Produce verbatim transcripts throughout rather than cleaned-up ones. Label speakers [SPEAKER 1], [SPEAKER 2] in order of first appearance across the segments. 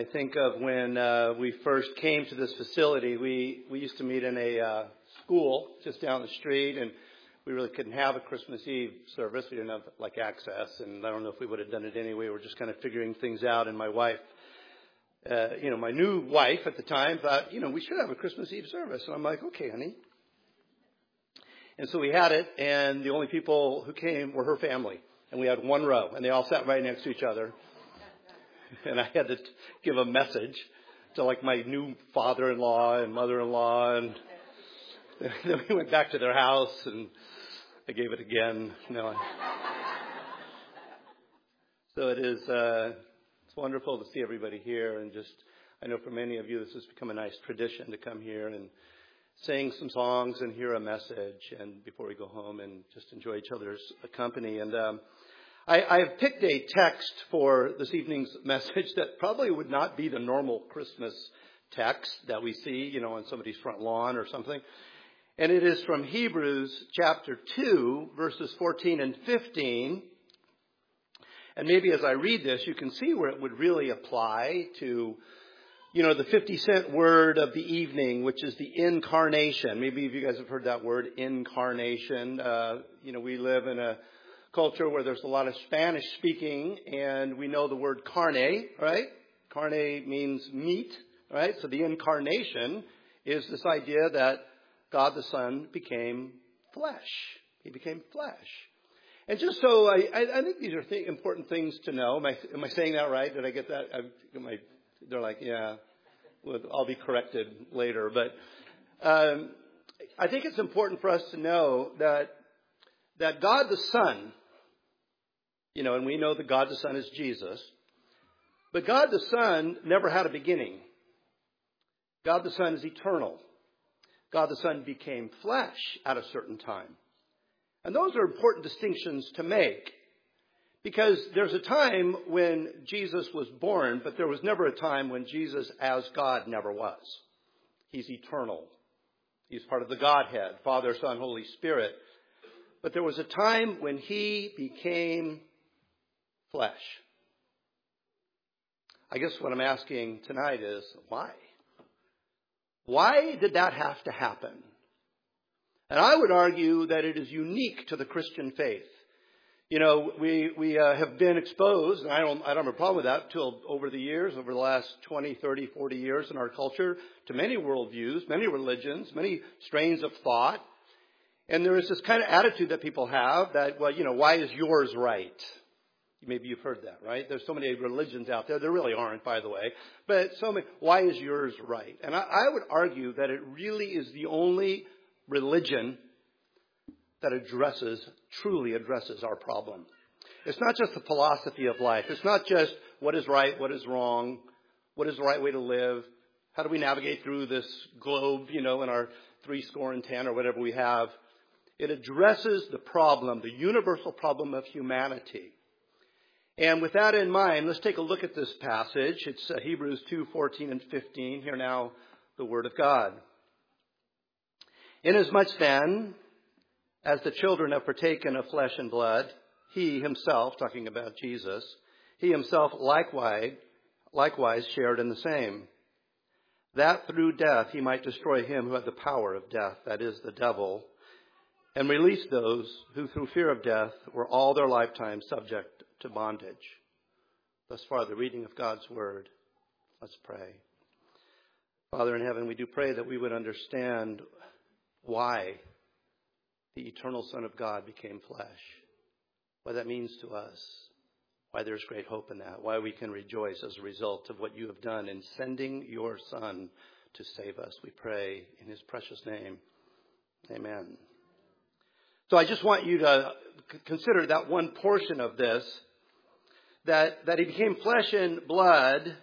[SPEAKER 1] I think of when uh, we first came to this facility. We, we used to meet in a uh, school just down the street, and we really couldn't have a Christmas Eve service. We didn't have like access, and I don't know if we would have done it anyway. We were just kind of figuring things out, and my wife, uh, you know, my new wife at the time thought, you know, we should have a Christmas Eve service. And I'm like, okay, honey. And so we had it, and the only people who came were her family, and we had one row, and they all sat right next to each other. And I had to give a message to like my new father-in-law and mother-in-law. And then we went back to their house and I gave it again. No. So it is, uh, it's wonderful to see everybody here. And just, I know for many of you, this has become a nice tradition to come here and sing some songs and hear a message. And before we go home and just enjoy each other's company. And, um, I, I have picked a text for this evening's message that probably would not be the normal Christmas text that we see, you know, on somebody's front lawn or something. And it is from Hebrews chapter two, verses fourteen and fifteen. And maybe as I read this, you can see where it would really apply to, you know, the fifty cent word of the evening, which is the incarnation. Maybe if you guys have heard that word, incarnation. Uh, you know, we live in a culture where there's a lot of Spanish speaking, and we know the word carne, right? Carne means meat, right? So the incarnation is this idea that God the Son became flesh. He became flesh. And just so I, I, I think these are th- important things to know. Am I, am I saying that right? Did I get that? I, am I, they're like, yeah, well, I'll be corrected later. But um, I think it's important for us to know that that God the Son, you know, and we know that God the Son is Jesus. But God the Son never had a beginning. God the Son is eternal. God the Son became flesh at a certain time. And those are important distinctions to make. Because there's a time when Jesus was born, but there was never a time when Jesus as God never was. He's eternal. He's part of the Godhead, Father, Son, Holy Spirit. But there was a time when he became flesh. I guess what I'm asking tonight is, why? Why did that have to happen? And I would argue that it is unique to the Christian faith. You know, we we uh, have been exposed, and I don't, I don't have a problem with that, till over the years, over the last twenty, thirty, forty years in our culture, to many worldviews, many religions, many strains of thought. And there is this kind of attitude that people have that, well, you know, why is yours right? Maybe you've heard that, right? There's so many religions out there. There really aren't, by the way. But so many, why is yours right? And I, I would argue that it really is the only religion that addresses, truly addresses our problem. It's not just the philosophy of life. It's not just what is right, what is wrong, what is the right way to live, how do we navigate through this globe, you know, in our three score and ten or whatever we have. It addresses the problem, the universal problem of humanity. And with that in mind, let's take a look at this passage. It's uh, Hebrews two, fourteen and fifteen. Hear now the word of God. Inasmuch then as the children have partaken of flesh and blood, he himself, talking about Jesus, he himself likewise, likewise shared in the same, that through death he might destroy him who had the power of death, that is, the devil, and release those who through fear of death were all their lifetime subject to bondage. Thus far, the reading of God's word. Let's pray. Father in heaven, we do pray that we would understand why the eternal Son of God became flesh, what that means to us, why there's great hope in that, why we can rejoice as a result of what you have done in sending your Son to save us. We pray in his precious name. Amen. So I just want you to consider that one portion of this, that, that he became flesh and blood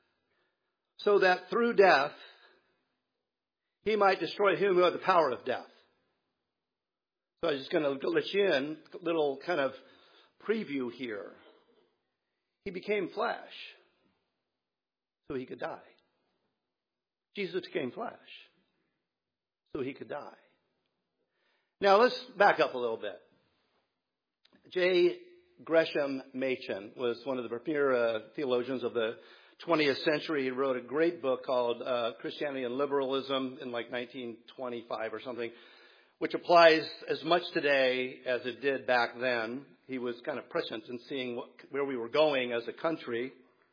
[SPEAKER 1] so that through death he might destroy him who had the power of death. So I'm just going to let you in, a little kind of preview here. He became flesh so he could die. Jesus became flesh so he could die. Now let's back up a little bit. J. Gresham Machen was one of the premier uh, theologians of the twentieth century. He wrote a great book called uh, Christianity and Liberalism in like nineteen twenty-five or something, which applies as much today as it did back then. He was kind of prescient in seeing what, where we were going as a country.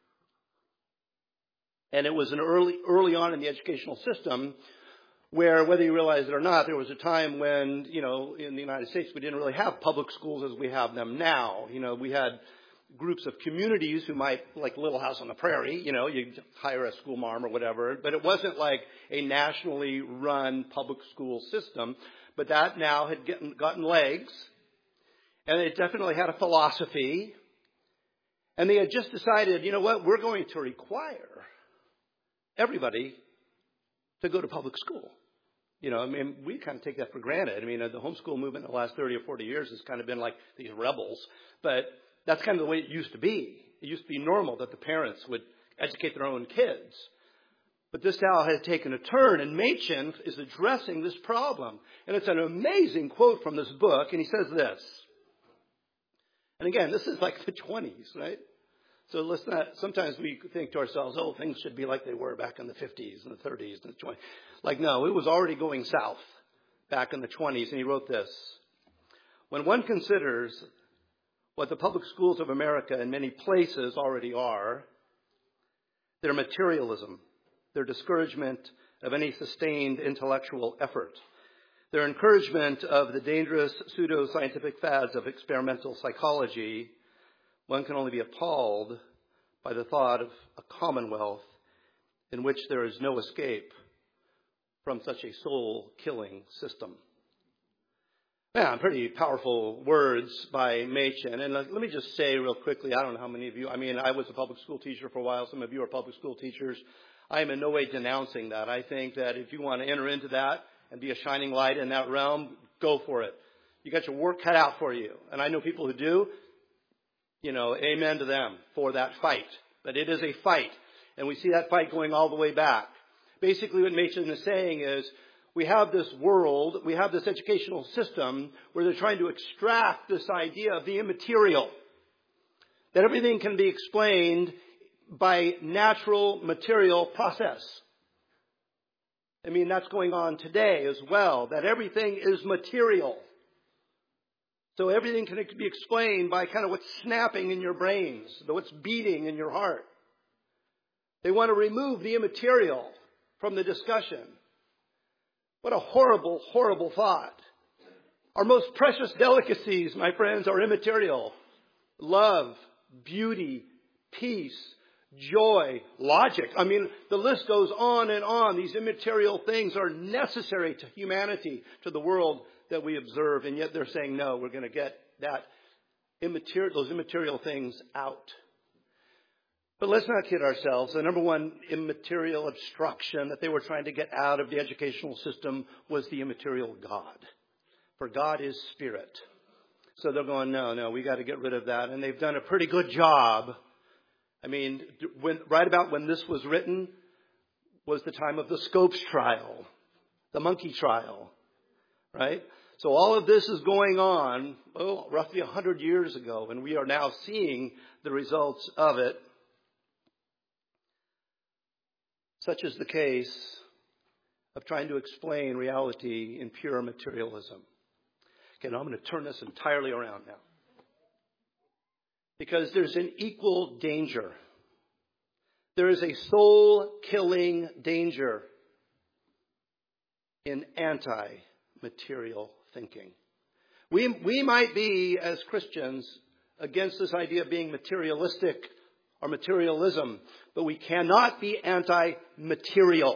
[SPEAKER 1] And it was an early, early on in the educational system where, whether you realize it or not, there was a time when, you know, in the United States, we didn't really have public schools as we have them now. You know, we had groups of communities who might, like Little House on the Prairie, you know, you hire a school mom or whatever, but it wasn't like a nationally run public school system. But that now had gotten, gotten legs, and it definitely had a philosophy, and they had just decided, you know what, we're going to require everybody to go to public school. You know, I mean, we kind of take that for granted. I mean, the homeschool movement in the last thirty or forty years has kind of been like these rebels, but that's kind of the way it used to be. It used to be normal that the parents would educate their own kids. But this now has taken a turn, and Machen is addressing this problem. And it's an amazing quote from this book, and he says this. And again, this is like the twenties, right? So let's not, sometimes we think to ourselves, oh, things should be like they were back in the fifties and the thirties and the twenties. Like, no, it was already going south back in the twenties, and he wrote this. When one considers what the public schools of America in many places already are, their materialism, their discouragement of any sustained intellectual effort, their encouragement of the dangerous pseudo-scientific fads of experimental psychology, one can only be appalled by the thought of a commonwealth in which there is no escape from such a soul-killing system. Yeah, pretty powerful words by Machen. And let me just say real quickly, I don't know how many of you, I mean, I was a public school teacher for a while. Some of you are public school teachers. I am in no way denouncing that. I think that if you want to enter into that and be a shining light in that realm, go for it. You got your work cut out for you. And I know people who do. You know, amen to them for that fight. But it is a fight. And we see that fight going all the way back. Basically what Machen is saying is, we have this world, we have this educational system where they're trying to extract this idea of the immaterial. That everything can be explained by natural material process. I mean, that's going on today as well, that everything is material. So everything can be explained by kind of what's snapping in your brains, what's beating in your heart. They want to remove the immaterial from the discussion. What a horrible, horrible thought. Our most precious delicacies, my friends, are immaterial. Love, beauty, peace, joy, logic. I mean, the list goes on and on. These immaterial things are necessary to humanity, to the world that we observe. And yet they're saying, no, we're going to get that immaterial, those immaterial things out. But let's not kid ourselves. The number one immaterial obstruction that they were trying to get out of the educational system was the immaterial God. For God is spirit. So they're going, no, no, we got to get rid of that. And they've done a pretty good job. I mean, when, right about when this was written was the time of the Scopes trial, the monkey trial, right? So all of this is going on, oh, roughly one hundred years ago, and we are now seeing the results of it. Such is the case of trying to explain reality in pure materialism. Okay, now I'm going to turn this entirely around now. Because there's an equal danger. There is a soul-killing danger in anti-material thinking. We, we might be, as Christians, against this idea of being materialistic or materialism, but we cannot be anti-material.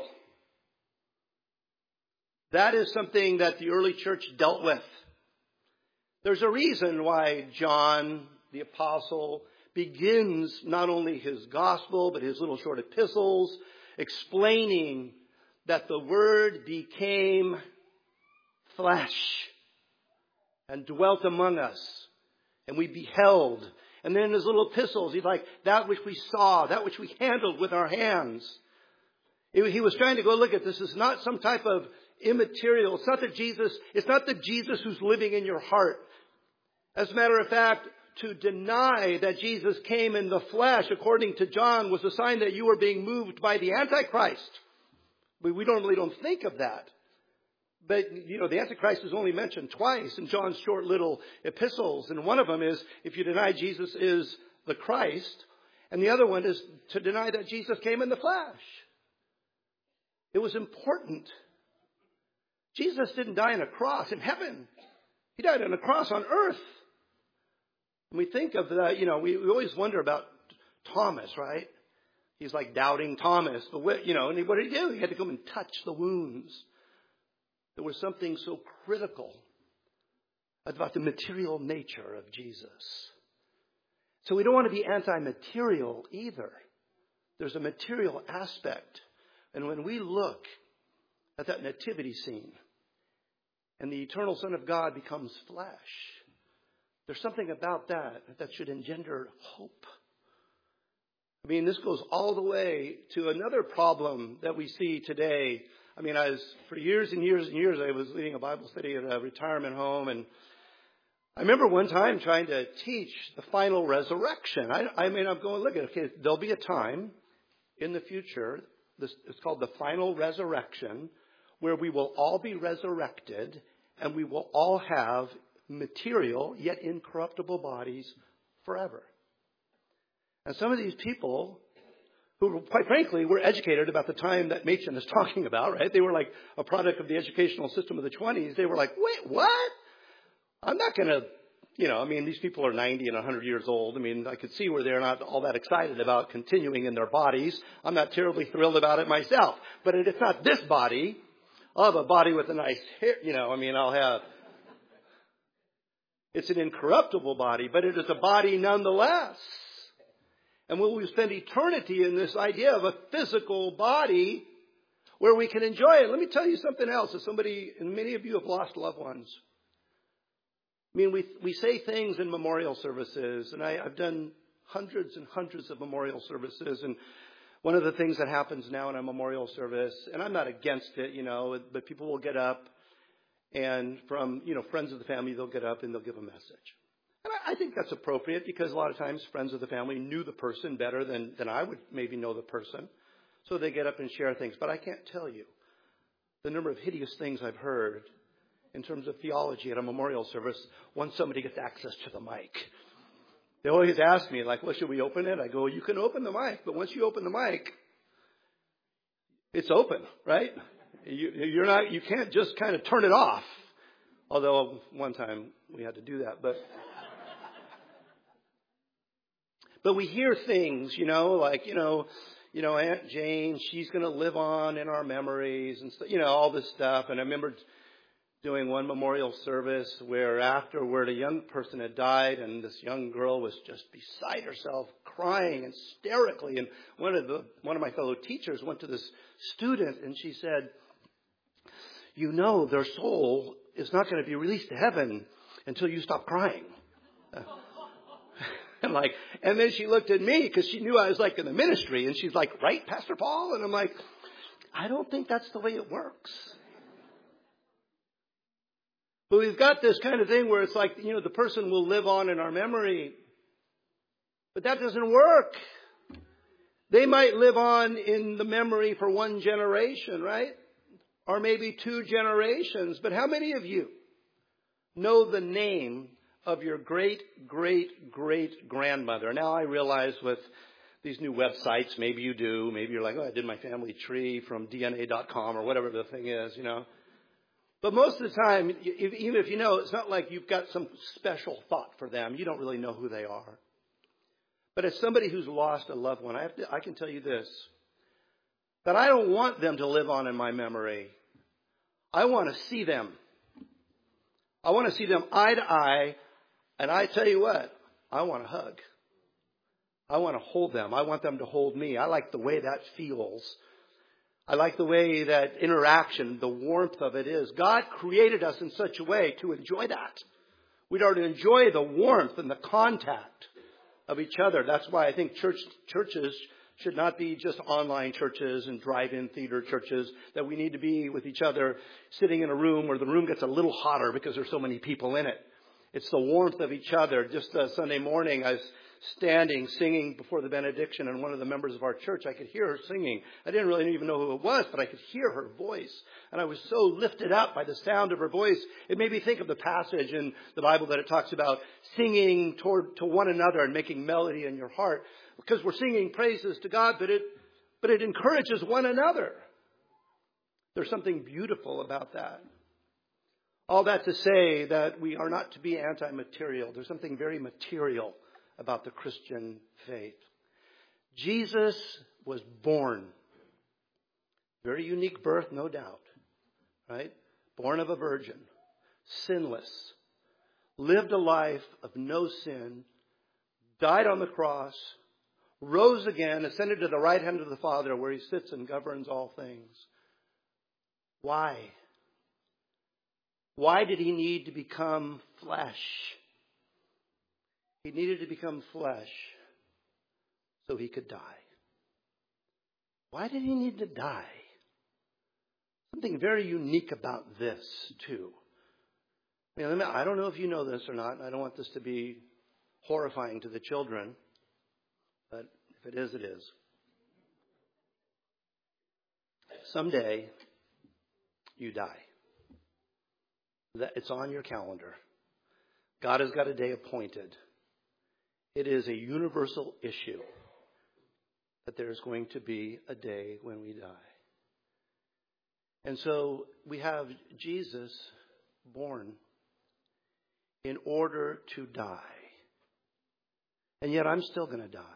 [SPEAKER 1] That is something that the early church dealt with. There's a reason why John, the apostle, begins not only his gospel, but his little short epistles, explaining that the Word became flesh and dwelt among us, and we beheld. And then in his little epistles, he's like, that which we saw, that which we handled with our hands. He was trying to go, look at this. This is not some type of immaterial. It's not that Jesus, it's not the Jesus who's living in your heart. As a matter of fact, to deny that Jesus came in the flesh, according to John, was a sign that you were being moved by the Antichrist. We, we don't really don't think of that. But, you know, the Antichrist is only mentioned twice in John's short little epistles. And one of them is if you deny Jesus is the Christ. And the other one is to deny that Jesus came in the flesh. It was important. Jesus didn't die on a cross in heaven. He died on a cross on earth. And we think of the, you know, we, we always wonder about Thomas, right? He's like doubting Thomas. But, what, you know, and what did he do? He had to come and touch the wounds. There was something so critical about the material nature of Jesus. So we don't want to be anti-material either. There's a material aspect. And when we look at that nativity scene and the eternal Son of God becomes flesh, there's something about that that should engender hope. I mean, this goes all the way to another problem that we see today. I mean, I was, for years and years and years, I was leading a Bible study at a retirement home. And I remember one time trying to teach the final resurrection. I, I mean, I'm going, look at it. Okay, there'll be a time in the future, this, it's called the final resurrection, where we will all be resurrected and we will all have material yet incorruptible bodies forever. And some of these people who, quite frankly, were educated about the time that Machen is talking about, right? They were like a product of the educational system of the twenties. They were like, wait, what? I'm not going to, you know, I mean, these people are ninety and one hundred years old. I mean, I could see where they're not all that excited about continuing in their bodies. I'm not terribly thrilled about it myself. But it's not this body. I'll have a body with a nice hair, you know, I mean, I'll have, it's an incorruptible body, but it is a body nonetheless. And will we spend eternity in this idea of a physical body where we can enjoy it? Let me tell you something else. As somebody, and many of you have lost loved ones. I mean, we we say things in memorial services, and I, I've done hundreds and hundreds of memorial services. And one of the things that happens now in a memorial service, and I'm not against it, you know, but people will get up, and from, you know, friends of the family, they'll get up and they'll give a message. And I think that's appropriate because a lot of times friends of the family knew the person better than, than I would maybe know the person. So they get up and share things. But I can't tell you the number of hideous things I've heard in terms of theology at a memorial service once somebody gets access to the mic. They always ask me, like, well, should we open it? I go, you can open the mic. But once you open the mic, it's open, right? You, you're not, you can't just kind of turn it off. Although one time we had to do that. But... But we hear things, you know, like, you know, you know, Aunt Jane, she's going to live on in our memories and, you know, all this stuff. And I remember doing one memorial service where afterward a young person had died and this young girl was just beside herself, crying hysterically. And one of the one of my fellow teachers went to this student and she said, you know, their soul is not going to be released to heaven until you stop crying. Uh, And like, and then she looked at me because she knew I was like in the ministry, and she's like, right, Pastor Paul? And I'm like, I don't think that's the way it works. But we've got this kind of thing where it's like, you know, the person will live on in our memory. But that doesn't work. They might live on in the memory for one generation, right? Or maybe two generations. But how many of you know the name of your great, great, great grandmother? Now I realize with these new websites, maybe you do. Maybe you're like, oh, I did my family tree from D N A dot com or whatever the thing is, you know. But most of the time, if, even if you know, it's not like you've got some special thought for them. You don't really know who they are. But as somebody who's lost a loved one, I, have to, I can tell you this, that I don't want them to live on in my memory. I want to see them. I want to see them eye to eye. And I tell you what, I want to hug. I want to hold them. I want them to hold me. I like the way that feels. I like the way that interaction, the warmth of it is. God created us in such a way to enjoy that. We are to enjoy the warmth and the contact of each other. That's why I think church churches should not be just online churches and drive-in theater churches, that we need to be with each other sitting in a room where the room gets a little hotter because there's so many people in it. It's the warmth of each other. Just uh, Sunday morning, I was standing, singing before the benediction, and one of the members of our church, I could hear her singing. I didn't really even know who it was, but I could hear her voice. And I was so lifted up by the sound of her voice. It made me think of the passage in the Bible that it talks about singing toward to one another and making melody in your heart. Because we're singing praises to God, but it, but it encourages one another. There's something beautiful about that. All that to say that we are not to be anti-material. There's something very material about the Christian faith. Jesus was born. Very unique birth, no doubt. Right? Born of a virgin. Sinless. Lived a life of no sin. Died on the cross. Rose again. Ascended to the right hand of the Father where he sits and governs all things. Why? Why did he need to become flesh? He needed to become flesh so he could die. Why did he need to die? Something very unique about this, too. I mean, I don't know if you know this or not. I don't want this to be horrifying to the children. But if it is, it is. Someday, you die. It's on your calendar. God has got a day appointed. It is a universal issue that there's going to be a day when we die. And so we have Jesus born in order to die. And yet I'm still going to die.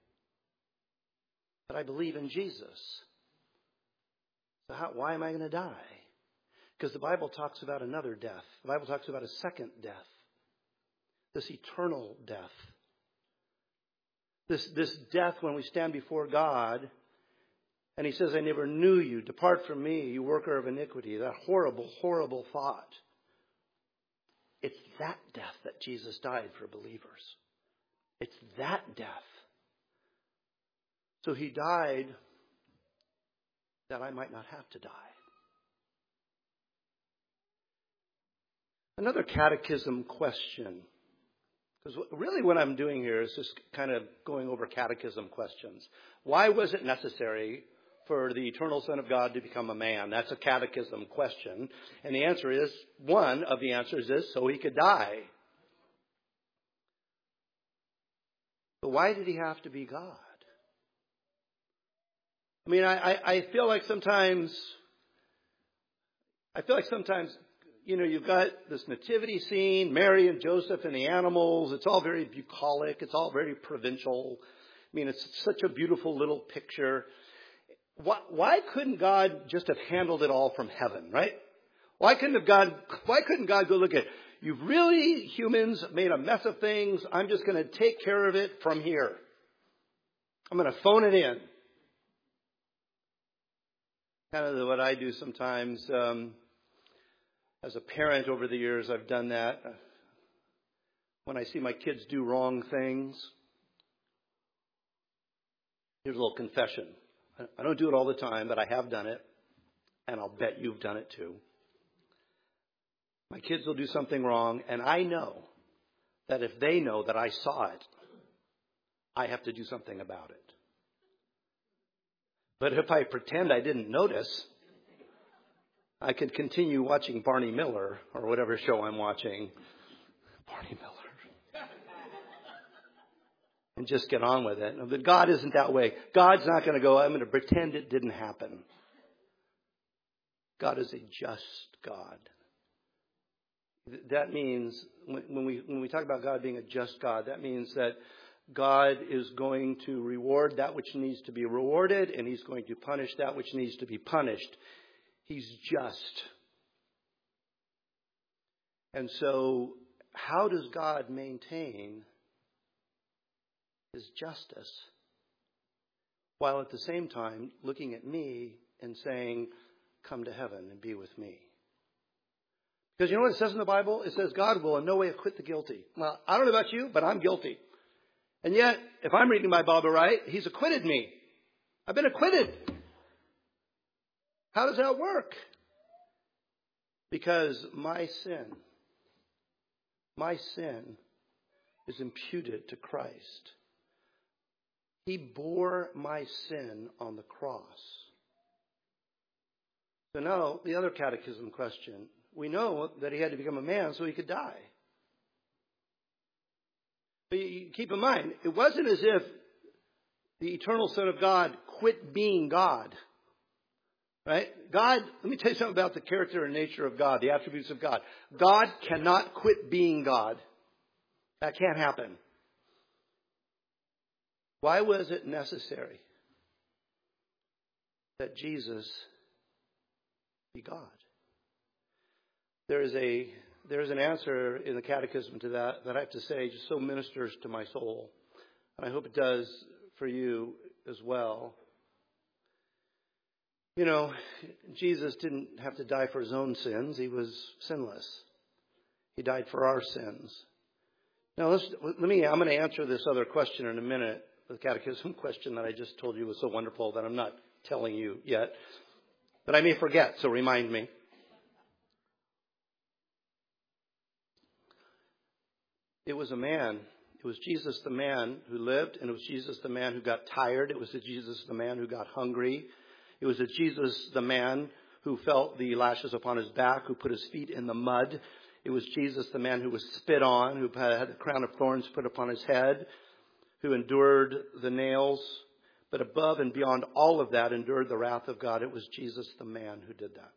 [SPEAKER 1] But I believe in Jesus. So how, why am I going to die? Because the Bible talks about another death. The Bible talks about a second death. This eternal death. This, this death when we stand before God and he says, I never knew you. Depart from me, you worker of iniquity. That horrible, horrible thought. It's that death that Jesus died for believers. It's that death. So he died that I might not have to die. Another catechism question. Because really what I'm doing here is just kind of going over catechism questions. Why was it necessary for the eternal Son of God to become a man? That's a catechism question. And the answer is, one of the answers is so he could die. But why did he have to be God? I mean, I, I, I feel like sometimes, I feel like sometimes, you know, you've got this nativity scene, Mary and Joseph and the animals. It's all very bucolic. It's all very provincial. I mean, it's such a beautiful little picture. Why, why couldn't God just have handled it all from heaven, right? Why couldn't have God, why couldn't God go look at, you've really, humans, made a mess of things. I'm just going to take care of it from here. I'm going to phone it in. Kind of what I do sometimes. Um, As a parent over the years, I've done that. When I see my kids do wrong things, here's a little confession. I don't do it all the time, but I have done it. And I'll bet you've done it too. My kids will do something wrong, and I know that if they know that I saw it, I have to do something about it. But if I pretend I didn't notice, I could continue watching Barney Miller or whatever show I'm watching. Barney Miller. And just get on with it. But God isn't that way. God's not going to go, I'm going to pretend it didn't happen. God is a just God. That means, when we, when we talk about God being a just God, that means that God is going to reward that which needs to be rewarded, and he's going to punish that which needs to be punished. He's just. And so, how does God maintain his justice while at the same time looking at me and saying, come to heaven and be with me? Because you know what it says in the Bible? It says God will in no way acquit the guilty. Well, I don't know about you, but I'm guilty. And yet, if I'm reading my Bible right, he's acquitted me. I've been acquitted. How does that work? Because my sin My sin is imputed to Christ. He bore my sin on the cross. So now, the other catechism question. We know that he had to become a man so he could die. But you keep in mind, it wasn't as if the eternal Son of God quit being God. Right? God, let me tell you something about the character and nature of God, the attributes of God. God cannot quit being God. That can't happen. Why was it necessary that Jesus be God? There is a there is an answer in the catechism to that that I have to say just so ministers to my soul. And I hope it does for you as well. You know, Jesus didn't have to die for his own sins. He was sinless. He died for our sins. Now, let's, let me, I'm going to answer this other question in a minute. The catechism question that I just told you was so wonderful that I'm not telling you yet. But I may forget, so remind me. It was a man. It was Jesus the man who lived, and it was Jesus the man who got tired. It was Jesus the man who got hungry. It was Jesus the man who felt the lashes upon his back, who put his feet in the mud. It was Jesus the man who was spit on, who had the crown of thorns put upon his head, who endured the nails. But above and beyond all of that, endured the wrath of God. It was Jesus the man who did that.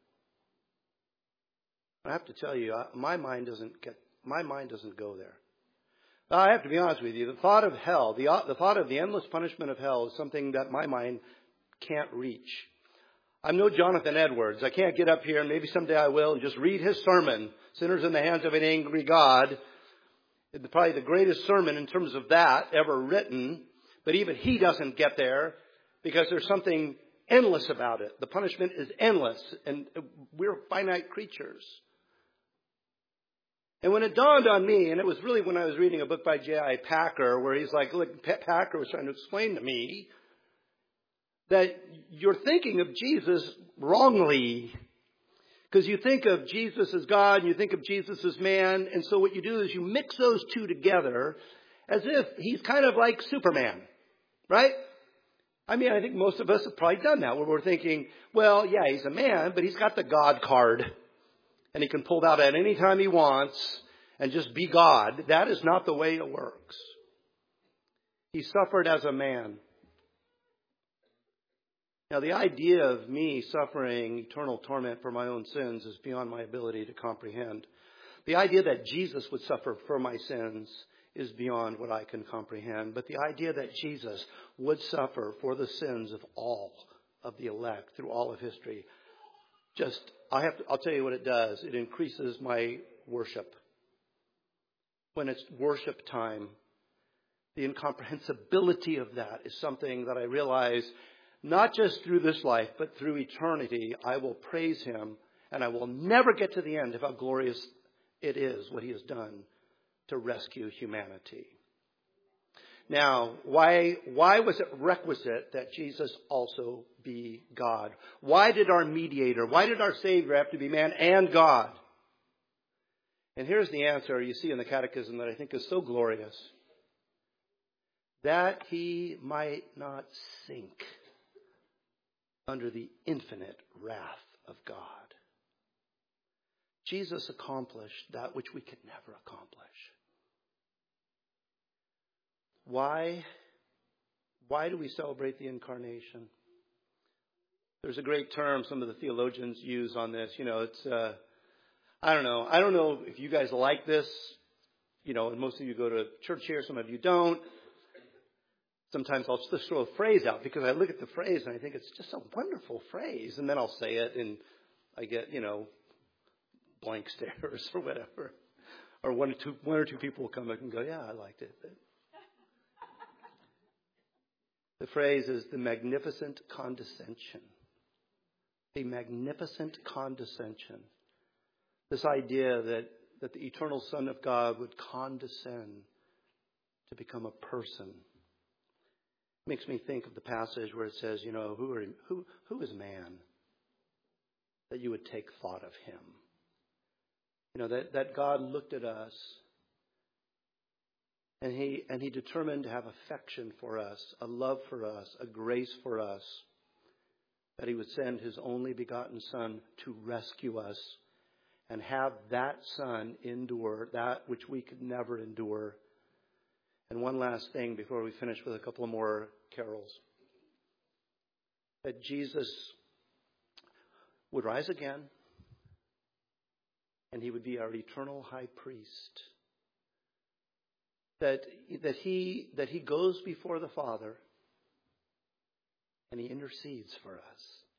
[SPEAKER 1] I have to tell you, my mind doesn't get, my mind doesn't go there. I have to be honest with you. The thought of hell, the, the thought of the endless punishment of hell is something that my mind can't reach. I'm no Jonathan Edwards. I can't get up here, and maybe someday I will, and just read his sermon, Sinners in the Hands of an Angry God. It's probably the greatest sermon in terms of that ever written. But even he doesn't get there because there's something endless about it. The punishment is endless, and we're finite creatures. And when it dawned on me, and it was really when I was reading a book by J I Packer, where he's like, look, Packer was trying to explain to me that you're thinking of Jesus wrongly. Because you think of Jesus as God and you think of Jesus as man. And so what you do is you mix those two together as if he's kind of like Superman. Right? I mean, I think most of us have probably done that, where we're thinking, well, yeah, he's a man, but he's got the God card. And he can pull it out at any time he wants and just be God. That is not the way it works. He suffered as a man. Now, the idea of me suffering eternal torment for my own sins is beyond my ability to comprehend. The idea that Jesus would suffer for my sins is beyond what I can comprehend. But the idea that Jesus would suffer for the sins of all of the elect through all of history, just, I have to, I'll tell you what it does. It increases my worship. When it's worship time, the incomprehensibility of that is something that I realize not just through this life, but through eternity, I will praise him, and I will never get to the end of how glorious it is what he has done to rescue humanity. Now, why, why was it requisite that Jesus also be God? Why did our mediator, why did our Savior have to be man and God? And here's the answer you see in the Catechism that I think is so glorious. That he might not sink under the infinite wrath of God. Jesus accomplished that which we could never accomplish. Why? Why do we celebrate the incarnation? There's a great term some of the theologians use on this. You know, it's, uh, I don't know. I don't know if you guys like this. You know, and most of you go to church here. Some of you don't. Sometimes I'll just throw a phrase out because I look at the phrase and I think it's just a wonderful phrase. And then I'll say it and I get, you know, blank stares or whatever. Or one or two, one or two people will come up and go, yeah, I liked it. But the phrase is the magnificent condescension. The magnificent condescension. This idea that, that the eternal Son of God would condescend to become a person. Makes me think of the passage where it says, you know, who are, who who is man that you would take thought of him? You know, that, that God looked at us And he, and he determined to have affection for us, a love for us, a grace for us, that he would send his only begotten Son to rescue us and have that Son endure that which we could never endure. And one last thing before we finish with a couple more carols. That Jesus would rise again and he would be our eternal high priest. That, that, he, that he goes before the Father and he intercedes for us.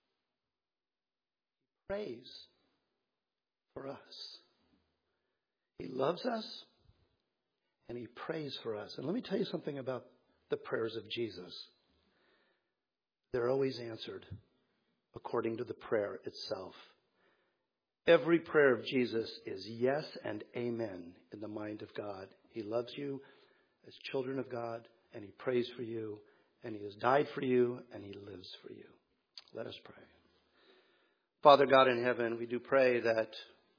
[SPEAKER 1] He prays for us. He loves us and he prays for us. And let me tell you something about the prayers of Jesus. They're always answered according to the prayer itself. Every prayer of Jesus is yes and amen in the mind of God. He loves you as children of God, and he prays for you, and he has died for you, and he lives for you. Let us pray. Father God in heaven, we do pray that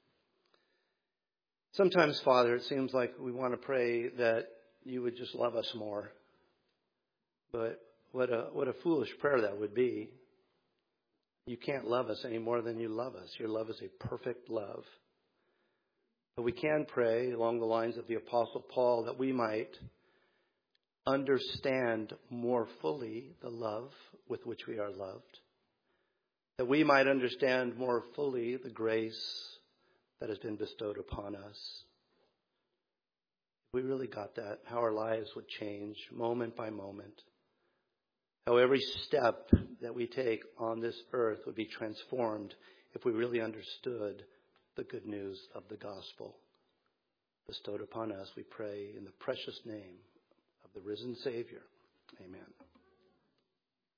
[SPEAKER 1] sometimes, Father, it seems like we want to pray that you would just love us more. But what a what a foolish prayer that would be. You can't love us any more than you love us. Your love is a perfect love. But we can pray along the lines of the Apostle Paul that we might understand more fully the love with which we are loved. That we might understand more fully the grace that has been bestowed upon us. If we really got that, how our lives would change moment by moment. How every step that we take on this earth would be transformed if we really understood the good news of the gospel bestowed upon us. We pray in the precious name of the risen Savior. Amen.